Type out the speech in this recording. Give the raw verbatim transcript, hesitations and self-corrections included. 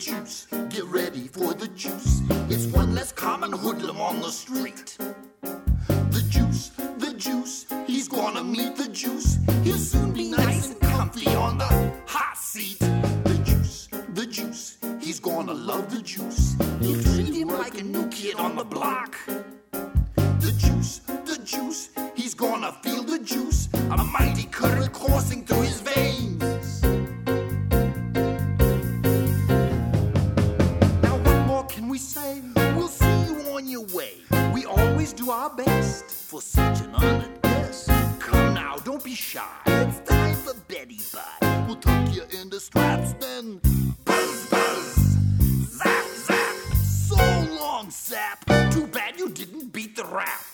juice, get ready for the juice. It's one less common hoodlum on the street. The juice, the juice, he's gonna meet the juice. He'll soon be nice and comfy on the hot seat. The juice, the juice, he's gonna love the juice. He'll treat him like a new kid on the block. The juice, the juice, he's gonna feel the juice. A mighty current coursing through his veins. Now what more can we say? We'll see you on your way. We always do our best for such an honored guest. Come now, don't be shy. It's time for Betty Bye. We'll tuck you into straps, then buzz, buzz, zap, zap. So long, sap. Too bad you didn't beat the rap.